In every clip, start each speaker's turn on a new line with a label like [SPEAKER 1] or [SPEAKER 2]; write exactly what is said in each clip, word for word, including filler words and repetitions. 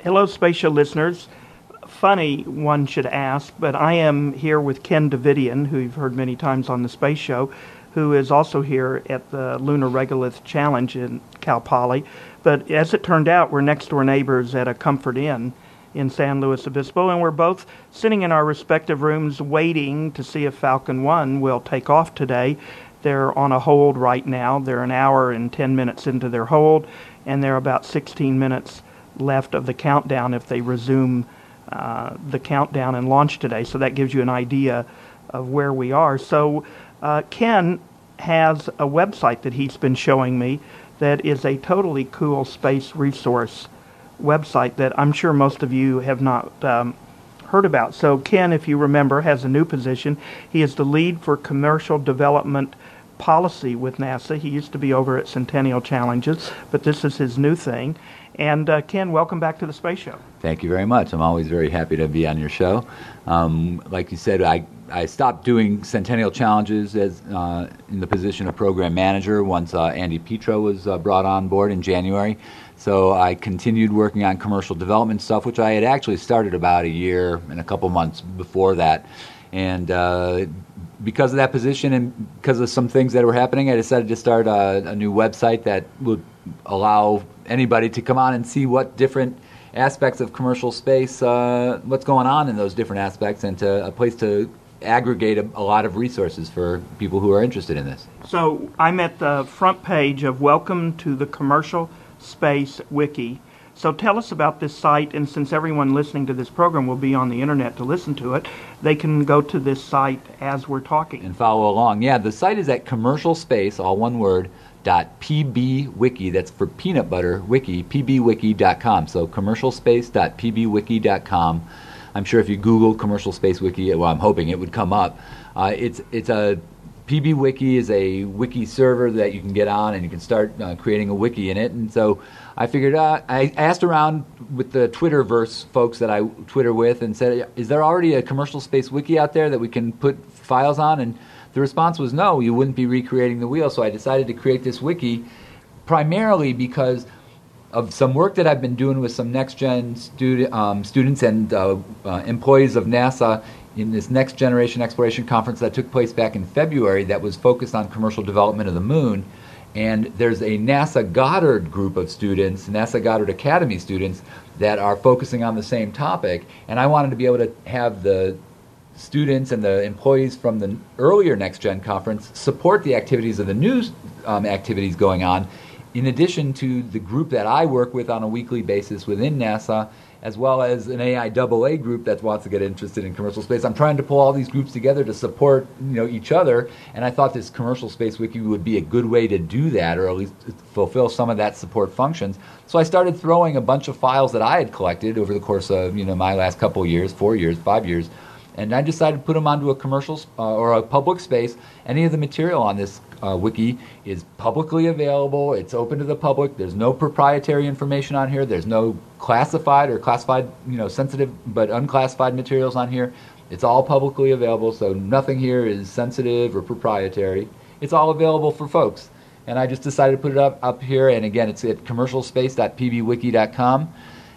[SPEAKER 1] Hello, Spatial listeners. Funny, one should ask, but I am here with Ken Davidian, who you've heard many times on the Space Show, who is also here at the Lunar Regolith Challenge in Cal Poly. But as it turned out, we're next-door neighbors at a Comfort Inn in San Luis Obispo, and we're both sitting in our respective rooms waiting to see if Falcon one will take off today. They're on a hold right now. They're an hour and ten minutes into their hold, and they're about sixteen minutes left of the countdown if they resume uh, the countdown and launch today. So that gives you an idea of where we are. So uh, Ken has a website that he's been showing me that is a totally cool space resource website that I'm sure most of you have not um, heard about. So Ken, if you remember, has a new position. He is the lead for commercial development policy with NASA. He used to be over at Centennial Challenges, but this is his new thing. And uh, Ken, welcome back to the Space Show.
[SPEAKER 2] Thank you very much. I'm always very happy to be on your show. Um, like you said, I, I stopped doing Centennial Challenges as uh, in the position of program manager once uh, Andy Petro was uh, brought on board in January. So I continued working on commercial development stuff, which I had actually started about a year and a couple months before that. And uh, because of that position and because of some things that were happening, I decided to start a, a new website that would allow anybody to come on and see what different aspects of commercial space, uh, what's going on in those different aspects, and to a place to aggregate a, a lot of resources for people who are interested in this.
[SPEAKER 1] So I'm at the front page of Welcome to the Commercial Space Wiki. So tell us about this site, and since everyone listening to this program will be on the internet to listen to it, they can go to this site as we're talking.
[SPEAKER 2] And follow along. Yeah, the site is at commercial space, all one word, dot pbwiki, that's for peanut butter, wiki, p b wiki dot com. So commercial space dot p b wiki dot com. I'm sure if you Google Commercial Space Wiki, well, I'm hoping it would come up. Uh, it's it's a PBWiki is a wiki server that you can get on, and you can start uh, creating a wiki in it. And so I figured out, I asked around with the Twitterverse folks that I Twitter with and said, is there already a Commercial Space Wiki out there that we can put files on? And the response was no, you wouldn't be recreating the wheel. So I decided to create this wiki primarily because of some work that I've been doing with some next-gen studi- um, students and uh, uh, employees of NASA in this Next Generation Exploration Conference that took place back in February that was focused on commercial development of the moon. And there's a NASA Goddard group of students, NASA Goddard Academy students, that are focusing on the same topic. And I wanted to be able to have the students and the employees from the earlier Next Gen conference support the activities of the new um, activities going on, in addition to the group that I work with on a weekly basis within NASA, as well as an A I double A group that wants to get interested in commercial space. I'm trying to pull all these groups together to support, you know, each other, and I thought this Commercial Space Wiki would be a good way to do that, or at least fulfill some of that support functions. So I started throwing a bunch of files that I had collected over the course of, you know, my last couple of years, four years, five years, and I decided to put them onto a commercial uh, or a public space. Any of the material on this uh, wiki is publicly available. It's open to the public. There's no proprietary information on here. There's no classified or classified, you know, sensitive but unclassified materials on here. It's all publicly available, so nothing here is sensitive or proprietary. It's all available for folks. And I just decided to put it up, up here, and again, it's at commercial space dot p b wiki dot com.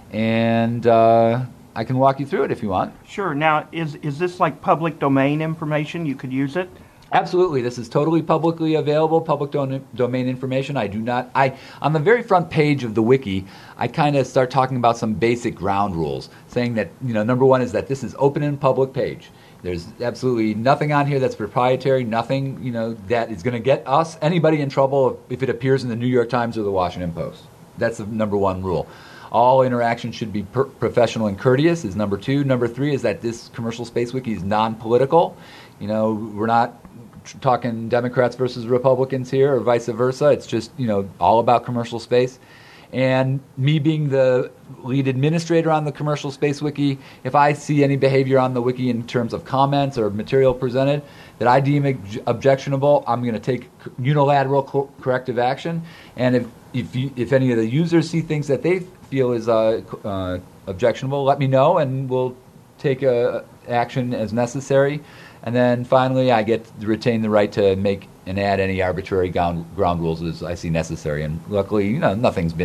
[SPEAKER 2] And uh, I can walk you through it if you want.
[SPEAKER 1] Sure. Now, is is this like public domain information? You could use it?
[SPEAKER 2] Absolutely. This is totally publicly available, public don- domain information. I do not, I on the very front page of the wiki, I kind of start talking about some basic ground rules, saying that, you know, number one is that this is open and public page. There's absolutely nothing on here that's proprietary, nothing, you know, that is going to get us, anybody, in trouble if it appears in the New York Times or the Washington Post. That's the number one rule. All interaction should be per- professional and courteous is number two. Number three is that this Commercial Space Wiki is non-political. You know, we're not tr- talking Democrats versus Republicans here or vice versa. It's just, you know, all about commercial space. And me being the lead administrator on the Commercial Space Wiki, if I see any behavior on the wiki in terms of comments or material presented that I deem ob- objectionable, I'm going to take unilateral co- corrective action. And if if, you, if any of the users see things that they feel is uh, uh, objectionable, let me know, and we'll take uh, action as necessary. And then finally, I get to retain the right to make and add any arbitrary ground, ground rules as I see necessary. And luckily, you know, nothing's been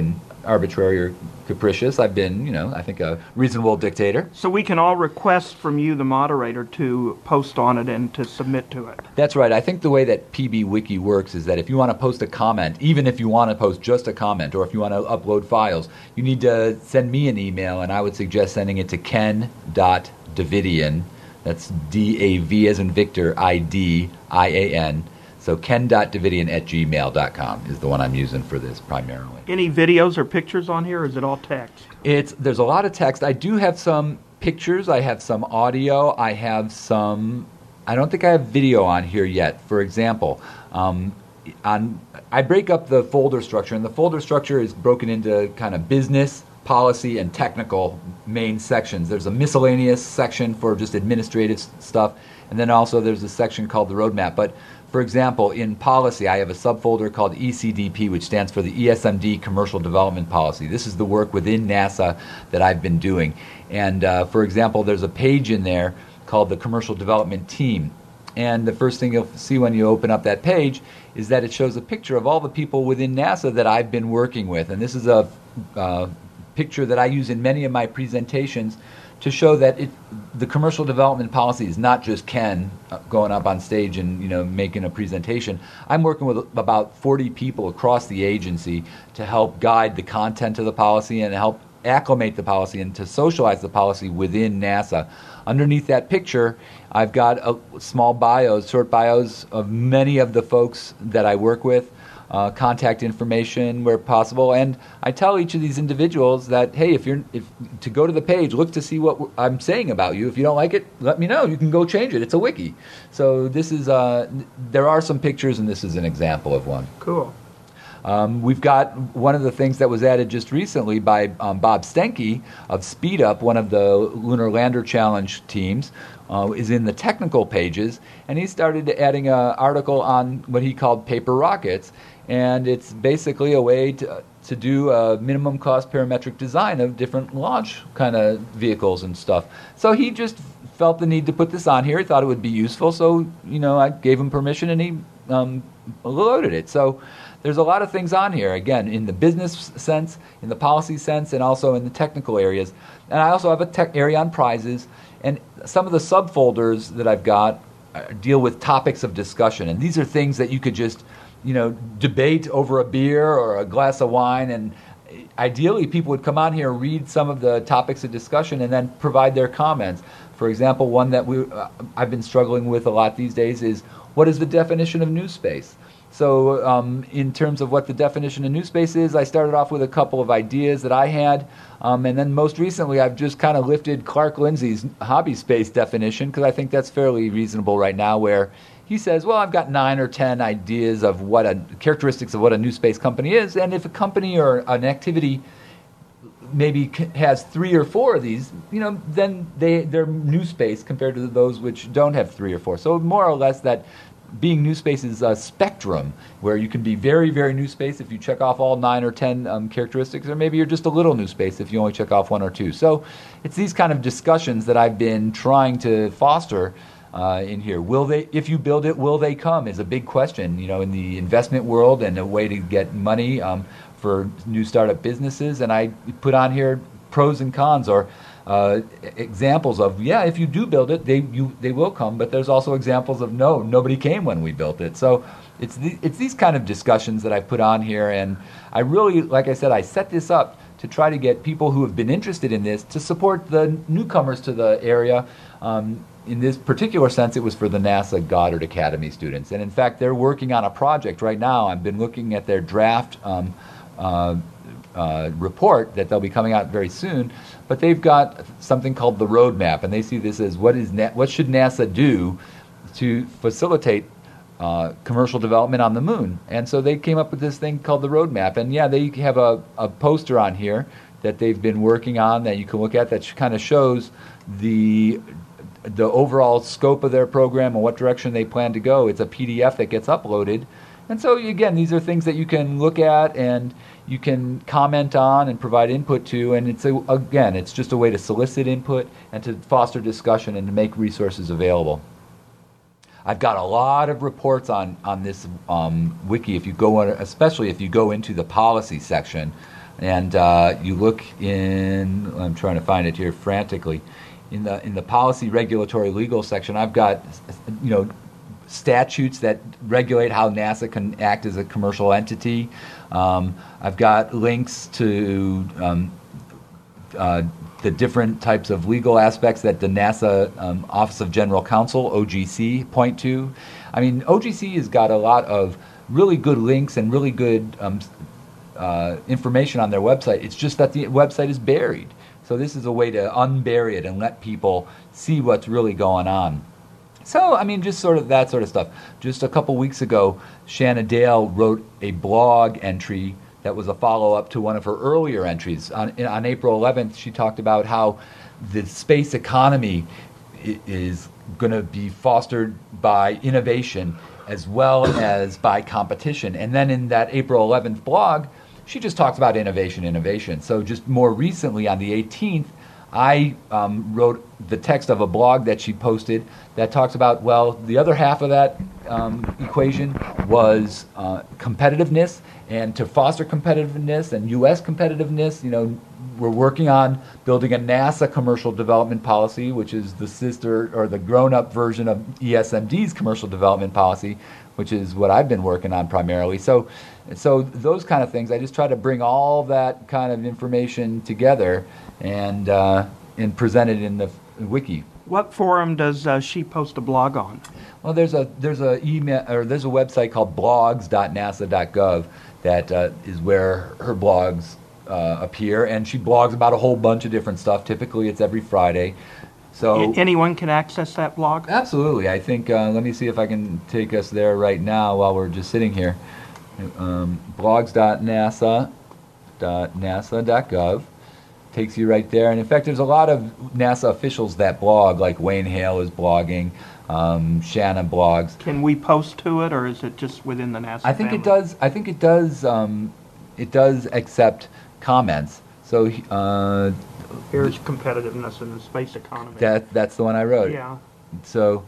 [SPEAKER 2] arbitrary or capricious. I've been, you know, I think a reasonable dictator.
[SPEAKER 1] So we can all request from you, the moderator, to post on it and to submit to it.
[SPEAKER 2] That's right. I think the way that P B Wiki works is that if you want to post a comment, even if you want to post just a comment, or if you want to upload files, you need to send me an email, and I would suggest sending it to ken dot davidian. That's D A V as in Victor, I D I A N. So ken dot davidian at gmail dot com is the one I'm using for this primarily.
[SPEAKER 1] Any videos or pictures on here, or is it all text?
[SPEAKER 2] It's There's a lot of text. I do have some pictures. I have some audio. I have some... I don't think I have video on here yet. For example, um, on I break up the folder structure, and the folder structure is broken into kind of business, policy, and technical main sections. There's a miscellaneous section for just administrative s- stuff, and then also there's a section called the roadmap. But for example, in policy, I have a subfolder called E C D P, which stands for the E S M D Commercial Development Policy. This is the work within NASA that I've been doing. And uh, for example, there's a page in there called the Commercial Development Team. And the first thing you'll see when you open up that page is that it shows a picture of all the people within NASA that I've been working with. And this is a uh, picture that I use in many of my presentations to show that it, the commercial development policy is not just Ken uh, going up on stage and, you know, making a presentation. I'm working with about forty people across the agency to help guide the content of the policy and help acclimate the policy and to socialize the policy within NASA. Underneath that picture, I've got a small bios, short bios of many of the folks that I work with, uh, contact information where possible, and I tell each of these individuals that, hey, if you're if to go to the page, look to see what I'm saying about you. If you don't like it, let me know. You can go change it. It's a wiki. So this is uh, there are some pictures, and this is an example of one.
[SPEAKER 1] Cool.
[SPEAKER 2] Um, we've got one of the things that was added just recently by um, Bob Stenke of SpeedUp, one of the Lunar Lander Challenge teams, uh, is in the technical pages, and he started adding an article on what he called paper rockets, and it's basically a way to, to do a minimum cost parametric design of different launch kind of vehicles and stuff. So he just felt the need to put this on here. He thought it would be useful, so you know I gave him permission, and he um, loaded it. So there's a lot of things on here, again, in the business sense, in the policy sense, and also in the technical areas. And I also have a tech area on prizes, and some of the subfolders that I've got uh, deal with topics of discussion. And these are things that you could just, you know, debate over a beer or a glass of wine, and ideally people would come on here, read some of the topics of discussion, and then provide their comments. For example, one that we uh, I've been struggling with a lot these days is, what is the definition of new space? So um, in terms of what the definition of new space is, I started off with a couple of ideas that I had, um, and then most recently I've just kind of lifted Clark Lindsay's hobby space definition, because I think that's fairly reasonable right now, where he says, well, I've got nine or ten ideas of what a characteristics of what a new space company is, and if a company or an activity maybe has three or four of these, you know, then they, they're new space compared to those which don't have three or four. So more or less that being new space is a spectrum where you can be very, very new space if you check off all nine or ten um, characteristics, or maybe you're just a little new space if you only check off one or two. So it's these kind of discussions that I've been trying to foster uh, in here. Will they, if you build it, will they come is a big question, you know, in the investment world, and a way to get money um, for new startup businesses. And I put on here pros and cons, or Uh, examples of, yeah, if you do build it, they you they will come, but there's also examples of, no, nobody came when we built it. So it's the, it's these kind of discussions that I put on here, and I really, like I said, I set this up to try to get people who have been interested in this to support the newcomers to the area. Um, in this particular sense, it was for the NASA Goddard Academy students, and in fact, they're working on a project right now. I've been looking at their draft um, uh, Uh, report that they'll be coming out very soon, but they've got something called the roadmap, and they see this as what is Na- what should NASA do to facilitate uh, commercial development on the moon. And so they came up with this thing called the roadmap, and yeah, they have a, a poster on here that they've been working on that you can look at that kind of shows the the overall scope of their program and what direction they plan to go. It's a P D F that gets uploaded. And so, again, these are things that you can look at and you can comment on and provide input to. And it's, a, again, it's just a way to solicit input and to foster discussion and to make resources available. I've got a lot of reports on, on this um, wiki. If you go on, especially if you go into the policy section, And uh, you look in, I'm trying to find it here frantically, in the in the policy, regulatory, legal section, I've got, you know, statutes that regulate how NASA can act as a commercial entity. Um, I've got links to um, uh, the different types of legal aspects that the NASA um, Office of General Counsel, O G C, point to. I mean, O G C has got a lot of really good links and really good um, uh, information on their website. It's just that the website is buried. So this is a way to unbury it and let people see what's really going on. So, I mean, just sort of that sort of stuff. Just a couple weeks ago, Shanna Dale wrote a blog entry that was a follow-up to one of her earlier entries. On, on April eleventh, she talked about how the space economy i- is going to be fostered by innovation as well as by competition. And then in that April eleventh blog, she just talks about innovation, innovation. So just more recently, on the eighteenth, I um, wrote the text of a blog that she posted that talks about, well, the other half of that um, equation was uh, competitiveness, and to foster competitiveness and U S competitiveness, you know, we're working on building a NASA commercial development policy, which is the sister or the grown-up version of E S M D's commercial development policy, which is what I've been working on primarily. So, so those kind of things, I just try to bring all that kind of information together and uh, and present it in the wiki.
[SPEAKER 1] What forum does uh, she post a blog on?
[SPEAKER 2] Well, there's a there's a email or there's a website called blogs dot nasa dot gov that uh, is where her blogs uh, appear, and she blogs about a whole bunch of different stuff. Typically, it's every Friday. So
[SPEAKER 1] A- anyone can access that blog?
[SPEAKER 2] absolutely, I think. Uh, let me see if I can take us there right now while we're just sitting here. Um, blogs dot nasa dot nasa dot gov takes you right there. And in fact, there's a lot of NASA officials that blog, like Wayne Hale is blogging, um, Shannon blogs.
[SPEAKER 1] Can we post to it, or is it just within the NASA
[SPEAKER 2] I think
[SPEAKER 1] family?
[SPEAKER 2] it does. I think it does. Um, it does accept comments. So uh,
[SPEAKER 1] Here's competitiveness in the space economy.
[SPEAKER 2] that that's the one I wrote.
[SPEAKER 1] Yeah.
[SPEAKER 2] So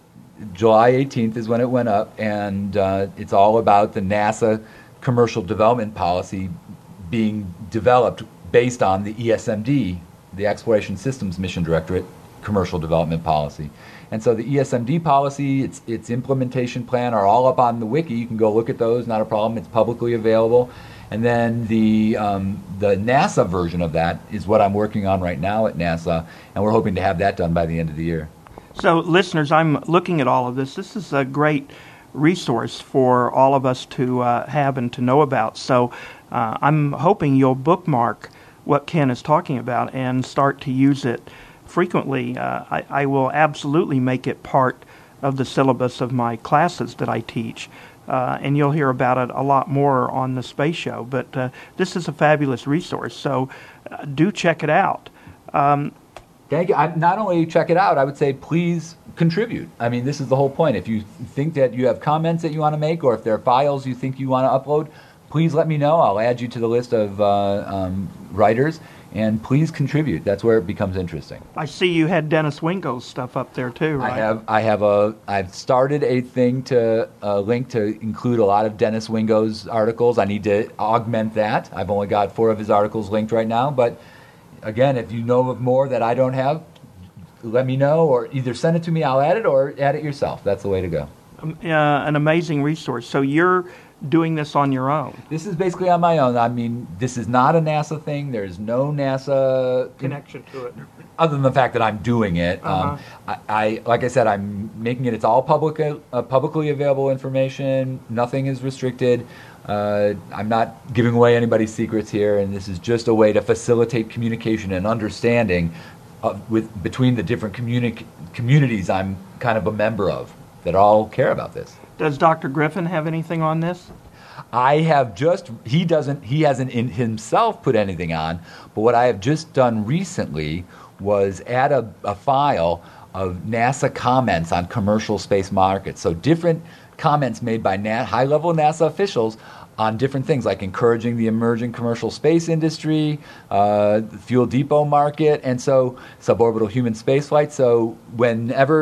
[SPEAKER 2] July eighteenth is when it went up, and uh, it's all about the NASA commercial development policy being developed based on the E S M D, the Exploration Systems Mission Directorate commercial development policy. And so the E S M D policy, its its implementation plan are all up on the wiki. You can go look at those, not a problem. It's publicly available. And then the um, the NASA version of that is what I'm working on right now at NASA, and we're hoping to have that done by the end of the year.
[SPEAKER 1] So, listeners, I'm looking at all of this. This is a great resource for all of us to uh, have and to know about. So, uh, I'm hoping you'll bookmark what Ken is talking about and start to use it frequently. Uh, I, I will absolutely make it part of the syllabus of my classes that I teach. Uh, and you'll hear about it a lot more on the Space Show. But uh, this is a fabulous resource, so uh, do check it out. Um,
[SPEAKER 2] Thank you. I, not only check it out, I would say please contribute. I mean, this is the whole point. If you think that you have comments that you want to make, or if there are files you think you want to upload, please let me know. I'll add you to the list of uh, um, writers, and please contribute. That's where it becomes interesting.
[SPEAKER 1] I see you had Dennis Wingo's stuff up there too, right?
[SPEAKER 2] I have, I have a, I've started a thing to uh, link to include a lot of Dennis Wingo's articles. I need to augment that. I've only got four of his articles linked right now, but again, if you know of more that I don't have, let me know, or either send it to me, I'll add it, or add it yourself. That's the way to go.
[SPEAKER 1] Um, uh, an amazing resource. So you're doing this on your own?
[SPEAKER 2] This is basically on my own. I mean, this is not a NASA thing. There's no NASA
[SPEAKER 1] Connection to it.
[SPEAKER 2] other than the fact that I'm doing it.
[SPEAKER 1] Uh-huh.
[SPEAKER 2] Um, I, I, like I said, I'm making it. It's all public, uh, publicly available information. Nothing is restricted. Uh, I'm not giving away anybody's secrets here, and this is just a way to facilitate communication and understanding of, with between the different communi- communities I'm kind of a member of that all care about this.
[SPEAKER 1] Does Doctor Griffin have anything on this?
[SPEAKER 2] I have just, he doesn't, he hasn't in himself put anything on, but what I have just done recently was add a, a file of NASA comments on commercial space markets. So different comments made by Na- high-level NASA officials on different things, like encouraging the emerging commercial space industry, uh, the fuel depot market, and so suborbital human spaceflight. So whenever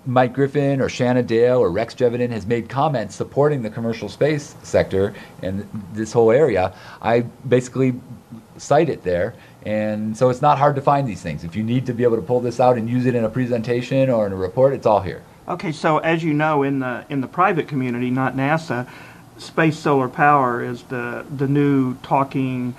[SPEAKER 2] Mike Griffin or Shanna Dale or Rex Jeviden has made comments supporting the commercial space sector and this whole area, I basically cite it there. And so it's not hard to find these things. If you need to be able to pull this out and use it in a presentation or in a report, it's all here.
[SPEAKER 1] Okay, so as you know, in the in the private community, not NASA, space solar power is the the new talking,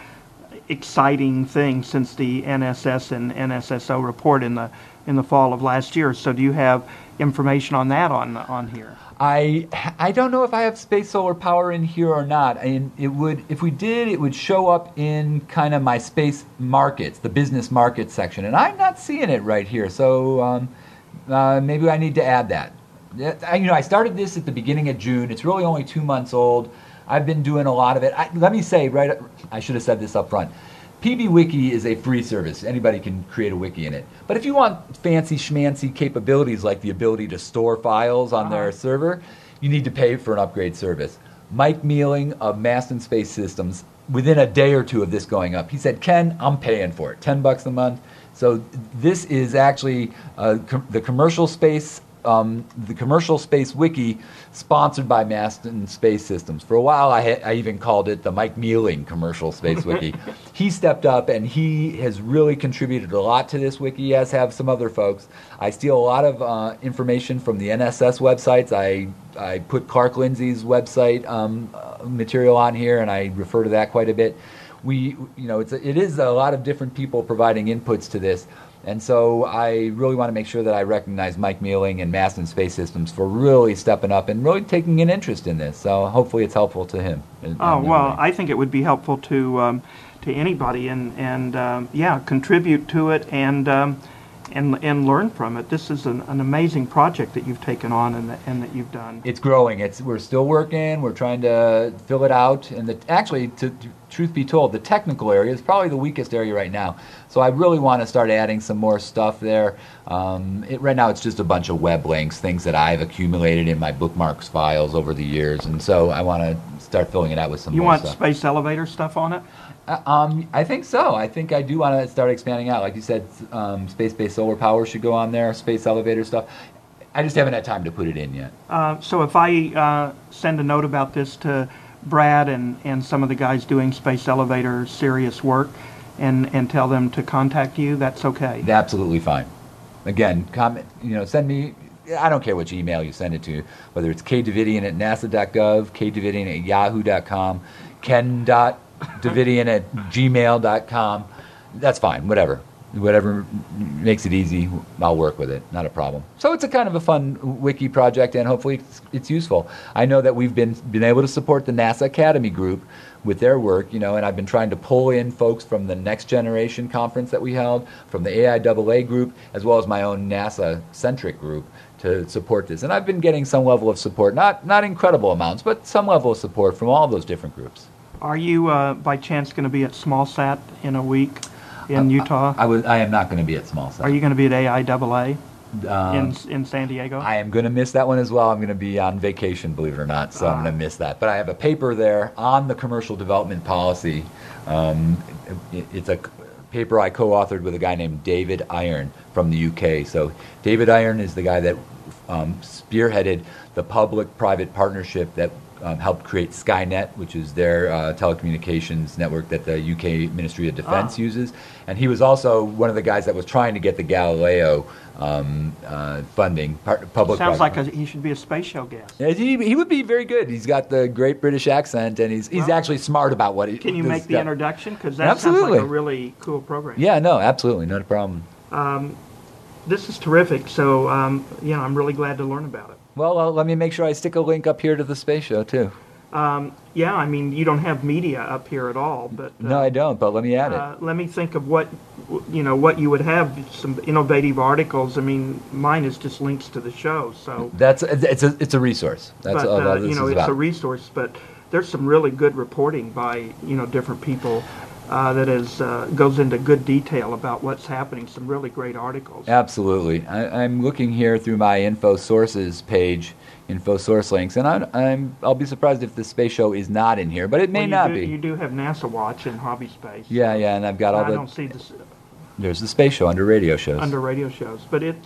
[SPEAKER 1] exciting thing since the N S S and N S S O report in the in the fall of last year. So do you have information on that on on here?
[SPEAKER 2] I I don't know if I have space solar power in here or not. And it would, if we did, it would show up in kind of my space markets, the business markets section, and I'm not seeing it right here. So um, uh, maybe I need to add that. I, you know, I started this at the beginning of June. It's really only two months old. I've been doing a lot of it. I, let me say, right, I should have said this up front. PBWiki is a free service. Anybody can create a wiki in it. But if you want fancy schmancy capabilities like the ability to store files on uh-huh. their server, you need to pay for an upgrade service. Mike Mealing of Maston Space Systems, within a day or two of this going up, he said, Ken, I'm paying for it, ten bucks a month. So this is actually uh, com- the commercial space Um, the commercial space wiki sponsored by Maston Space Systems. For a while, I, ha- I even called it the Mike Mealing commercial space wiki. He stepped up and he has really contributed a lot to this wiki, as have some other folks. I steal a lot of uh, information from the N S S websites. I I put Clark Lindsay's website um, uh, material on here, and I refer to that quite a bit. We, you know, it's a, it is a lot of different people providing inputs to this. And so I really want to make sure that I recognize Mike Mealing and Maston Space Systems for really stepping up and really taking an interest in this. So hopefully it's helpful to him.
[SPEAKER 1] Oh, well, I think it would be helpful to um, to anybody and, and um, yeah, contribute to it and um, and and learn from it. This is an, an amazing project that you've taken on and that, and that you've done.
[SPEAKER 2] It's growing. It's We're still working. We're trying to fill it out. And the, actually, to, to truth be told, the technical area is probably the weakest area right now. So I really want to start adding some more stuff there. Um, it, right now it's just a bunch of web links, things that I've accumulated in my bookmarks files over the years. And so I want to start filling it out with some
[SPEAKER 1] you
[SPEAKER 2] more
[SPEAKER 1] stuff. You
[SPEAKER 2] want
[SPEAKER 1] space elevator stuff on it?
[SPEAKER 2] Uh, um, I think so. I think I do want to start expanding out. Like you said, um, space-based solar power should go on there, space elevator stuff. I just haven't had time to put it in yet.
[SPEAKER 1] Uh, so if I uh, send a note about this to Brad and, and some of the guys doing space elevator serious work and, and tell them to contact you, that's okay?
[SPEAKER 2] Absolutely fine. Again, comment, you know, send me, I don't care which email you send it to, whether it's kdavidian at nasa dot gov, kdavidian at yahoo dot com, ken dot davidian at gmail dot com. That's fine, whatever. Whatever makes it easy, I'll work with it. Not a problem. So it's a kind of a fun wiki project, and hopefully it's, it's useful. I know that we've been been able to support the NASA Academy group with their work, you know, and I've been trying to pull in folks from the Next Generation conference that we held, from the A I A A group, as well as my own NASA-centric group to support this. And I've been getting some level of support, not not incredible amounts, but some level of support from all those different groups.
[SPEAKER 1] Are you, uh, by chance, going to be at SmallSat in a week in Utah?
[SPEAKER 2] I, I, was, I am not going to be at SmallSat.
[SPEAKER 1] Are you going to be at A I A A
[SPEAKER 2] um,
[SPEAKER 1] in in San Diego?
[SPEAKER 2] I am going to miss that one as well. I'm going to be on vacation, believe it or not, so uh, I'm going to miss that. But I have a paper there on the commercial development policy. Um, it, it's a paper I co-authored with a guy named David Iron from the U K. So David Iron is the guy that um, spearheaded the public-private partnership that Um, helped create Skynet, which is their uh, telecommunications network that the U K Ministry of Defense
[SPEAKER 1] ah.
[SPEAKER 2] uses. And he was also one of the guys that was trying to get the Galileo um, uh, funding, par- public.
[SPEAKER 1] Sounds like a, he should be a space show guest.
[SPEAKER 2] Yeah, he, he would be very good. He's got the great British accent, and he's he's
[SPEAKER 1] well,
[SPEAKER 2] actually smart about what he.
[SPEAKER 1] Can you make the
[SPEAKER 2] stuff.
[SPEAKER 1] introduction? Because that
[SPEAKER 2] absolutely.
[SPEAKER 1] sounds like a really cool program.
[SPEAKER 2] Yeah, no, absolutely, not a problem.
[SPEAKER 1] Um, this is terrific. So, um, you know, I'm really glad to learn about it.
[SPEAKER 2] Well, uh, let me make sure I stick a link up here to the space show, too.
[SPEAKER 1] Um, yeah, I mean, you don't have media up here at all, but... Uh,
[SPEAKER 2] no, I don't, but let me add
[SPEAKER 1] uh,
[SPEAKER 2] it.
[SPEAKER 1] Let me think of what, you know, what you would have, some innovative articles. I mean, mine is just links to the show, so...
[SPEAKER 2] That's, it's a, it's a resource. That's
[SPEAKER 1] but,
[SPEAKER 2] all
[SPEAKER 1] uh,
[SPEAKER 2] this
[SPEAKER 1] you know,
[SPEAKER 2] is
[SPEAKER 1] it's
[SPEAKER 2] about.
[SPEAKER 1] a resource, but there's some really good reporting by, you know, different people uh, that is, uh, goes into good detail about what's happening, some really great articles.
[SPEAKER 2] Absolutely. I, I'm looking here through my info sources page, info source links, and I'm, I'm I'll be surprised if the space show is not in here, but it may
[SPEAKER 1] well,
[SPEAKER 2] not
[SPEAKER 1] do,
[SPEAKER 2] be.
[SPEAKER 1] You do have NASA Watch and Hobby Space.
[SPEAKER 2] Yeah, yeah, and I've got all
[SPEAKER 1] I
[SPEAKER 2] the.
[SPEAKER 1] don't see this.
[SPEAKER 2] There's the space show under radio shows.
[SPEAKER 1] Under radio shows, but it's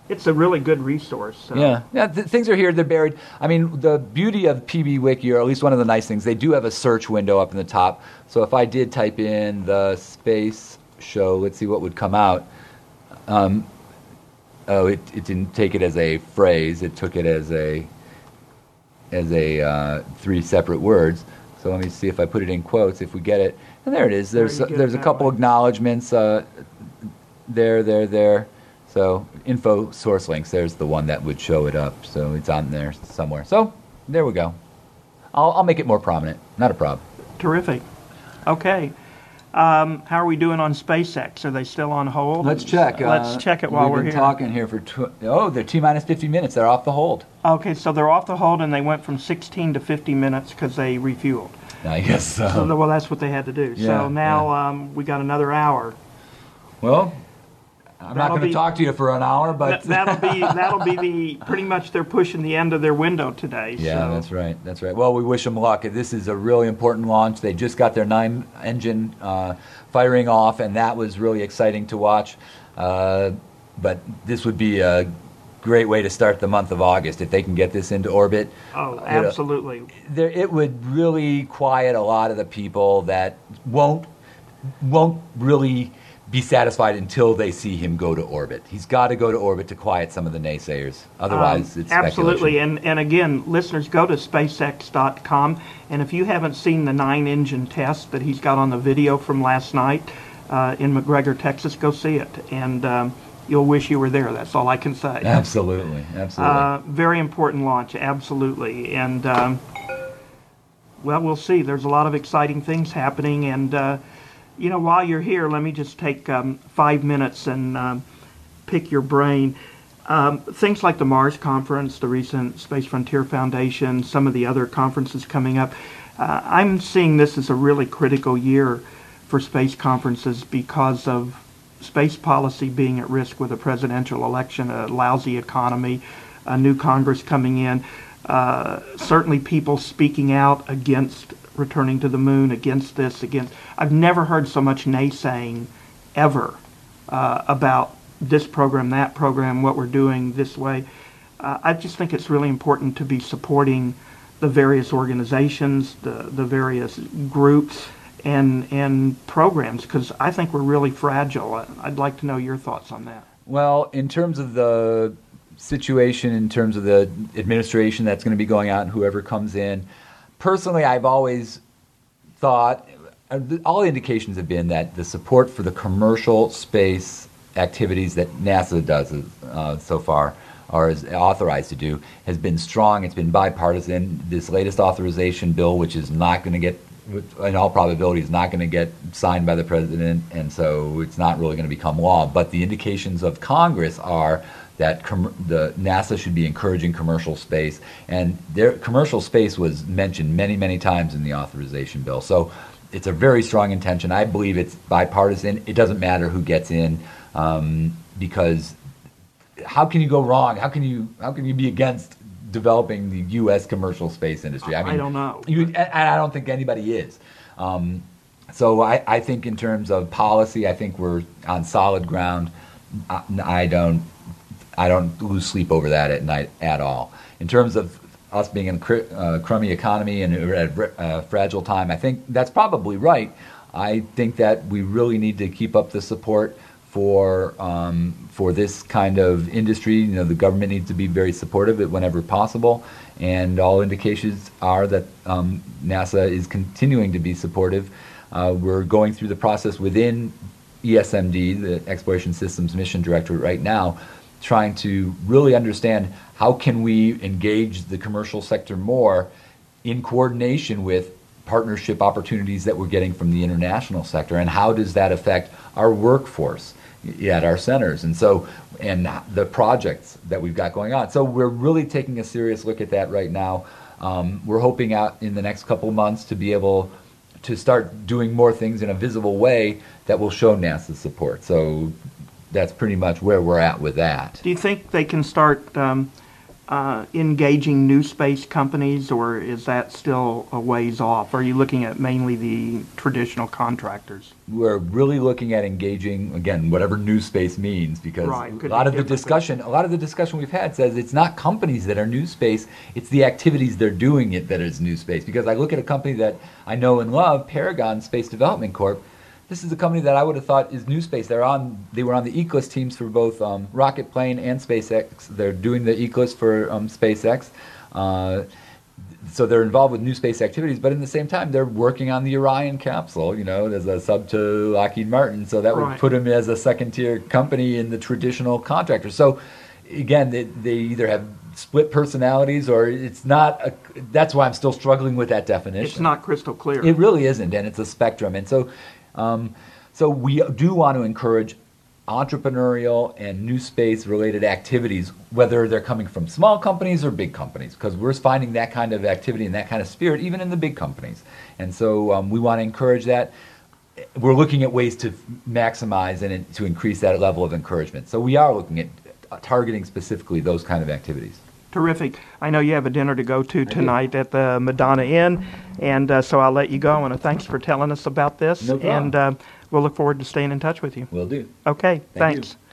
[SPEAKER 1] it's a really good resource. So.
[SPEAKER 2] Yeah, yeah. Th- things are here; they're buried. I mean, the beauty of P B Wiki, or at least one of the nice things, they do have a search window up in the top. So if I did type in the space show, let's see what would come out. Um, oh, it, it didn't take it as a phrase; it took it as a as a uh, three separate words. So let me see if I put it in quotes. If we get it, and there it is. There's
[SPEAKER 1] There you
[SPEAKER 2] there's a
[SPEAKER 1] go.
[SPEAKER 2] couple acknowledgments. Uh, there, there, there. So info source links, there's the one that would show it up. So it's on there somewhere. So there we go. I'll, I'll make it more prominent. Not a problem.
[SPEAKER 1] Terrific. Okay. Um, how are we doing on SpaceX? Are they still on hold?
[SPEAKER 2] Let's check.
[SPEAKER 1] Let's
[SPEAKER 2] Uh,
[SPEAKER 1] check it while
[SPEAKER 2] we've
[SPEAKER 1] we're
[SPEAKER 2] been
[SPEAKER 1] here.
[SPEAKER 2] talking here for tw- oh, they're T minus fifty minutes. They're off the hold.
[SPEAKER 1] Okay, so they're off the hold, and they went from sixteen to fifty minutes because they refueled.
[SPEAKER 2] I guess so.
[SPEAKER 1] So, well, that's what they had to do.
[SPEAKER 2] Yeah,
[SPEAKER 1] so now
[SPEAKER 2] yeah.
[SPEAKER 1] um, we got another hour.
[SPEAKER 2] Well, I'm not
[SPEAKER 1] That'll
[SPEAKER 2] going to
[SPEAKER 1] be-
[SPEAKER 2] talk to you for an hour, but
[SPEAKER 1] That, that'll be that'll be the pretty much they're pushing the end of their window today.
[SPEAKER 2] yeah,
[SPEAKER 1] so.
[SPEAKER 2] that's right. That's right. Well, we wish them luck. This is a really important launch. They just got their nine engine uh, firing off, and that was really exciting to watch. Uh, but this would be a great way to start the month of August if they can get this into orbit.
[SPEAKER 1] Oh,
[SPEAKER 2] You know,
[SPEAKER 1] absolutely.
[SPEAKER 2] there, it would really quiet a lot of the people that won't won't really be satisfied until they see him go to orbit. He's got to go to orbit to quiet some of the naysayers. Otherwise,
[SPEAKER 1] Um,
[SPEAKER 2] it's
[SPEAKER 1] absolutely.
[SPEAKER 2] speculation.
[SPEAKER 1] And and again, listeners, go to spacex dot com, and if you haven't seen the nine engine test that he's got on the video from last night uh, in McGregor, Texas, go see it, and um, you'll wish you were there. That's all I can say.
[SPEAKER 2] Absolutely, absolutely.
[SPEAKER 1] Uh, very important launch, absolutely. And, um, well, we'll see. There's a lot of exciting things happening. And, uh, you know, while you're here, let me just take um, five minutes and um, pick your brain. Um, things like the Mars Conference, the recent Space Frontier Foundation, some of the other conferences coming up. Uh, I'm seeing this as a really critical year for space conferences because of space policy being at risk with a presidential election, a lousy economy, a new Congress coming in, uh, certainly people speaking out against returning to the moon, against this, against... I've never heard so much naysaying ever uh, about this program, that program, what we're doing this way. Uh, I just think it's really important to be supporting the various organizations, the, the various groups, and and programs, because I think we're really fragile. I'd like to know your thoughts on that.
[SPEAKER 2] Well, in terms of the situation, in terms of the administration that's going to be going out and whoever comes in, personally, I've always thought, uh, all indications have been that the support for the commercial space activities that NASA does uh, so far, or is authorized to do, has been strong. It's been bipartisan. This latest authorization bill, which is not going to get, in all probability, is not going to get signed by the president, and so it's not really going to become law. But the indications of Congress are that com- the NASA should be encouraging commercial space, and their commercial space was mentioned many, many times in the authorization bill. So it's a very strong intention. I believe it's bipartisan. It doesn't matter who gets in, um, because how can you go wrong? How can you how can you be against developing the U S commercial space industry?
[SPEAKER 1] I don't know.
[SPEAKER 2] You, and I don't think anybody is. Um, so I, I think in terms of policy, I think we're on solid ground. I, I don't I don't lose sleep over that at night at all. In terms of us being in a cr- uh, crummy economy and at a uh, fragile time, I think that's probably right. I think that we really need to keep up the support for um, for this kind of industry. You know, the government needs to be very supportive of it whenever possible, and all indications are that um, NASA is continuing to be supportive. Uh, we're going through the process within E S M D, the Exploration Systems Mission Directorate, right now, trying to really understand how can we engage the commercial sector more in coordination with partnership opportunities that we're getting from the international sector, and how does that affect our workforce at our centers, and so and the projects that we've got going on. So we're really taking a serious look at that right now. Um, we're hoping out in the next couple of months to be able to start doing more things in a visible way that will show NASA's support. So that's pretty much where we're at with that.
[SPEAKER 1] Do you think they can start um, uh, engaging new space companies, or is that still a ways off? Are you looking at mainly the traditional contractors?
[SPEAKER 2] We're really looking at engaging, again, whatever new space means, because
[SPEAKER 1] Right,
[SPEAKER 2] a
[SPEAKER 1] could
[SPEAKER 2] lot
[SPEAKER 1] be
[SPEAKER 2] of the
[SPEAKER 1] different.
[SPEAKER 2] discussion, a lot of the discussion we've had says it's not companies that are new space, it's the activities they're doing it that is new space. Because I look at a company that I know and love, Paragon Space Development Corp. This is a company that I would have thought is new space. They're on, they were on the Eclipse teams for both um, Rocket Plane and SpaceX. They're doing the Eclipse for um, SpaceX. Uh, so they're involved with new space activities, but in the same time, they're working on the Orion capsule, you know, as a sub to Lockheed Martin. So that would
[SPEAKER 1] Right.
[SPEAKER 2] put them as a second tier company in the traditional contractor. So again, they, they either have split personalities or it's not, a, that's why I'm still struggling with that definition.
[SPEAKER 1] It's not crystal clear.
[SPEAKER 2] It really isn't, and it's a spectrum. And so, um, so we do want to encourage entrepreneurial and new space related activities, whether they're coming from small companies or big companies, because we're finding that kind of activity and that kind of spirit even in the big companies. And so um, we want to encourage that. We're looking at ways to maximize and in- to increase that level of encouragement. So we are looking at uh, targeting specifically those kind of activities.
[SPEAKER 1] Terrific. I know you have a dinner to go to tonight at the Madonna Inn, and uh, so I'll let you go. And uh, thanks for telling us about this.
[SPEAKER 2] No problem.
[SPEAKER 1] And uh, we'll look forward to staying in touch with you.
[SPEAKER 2] Will do.
[SPEAKER 1] Okay,
[SPEAKER 2] Thank you.
[SPEAKER 1] thanks.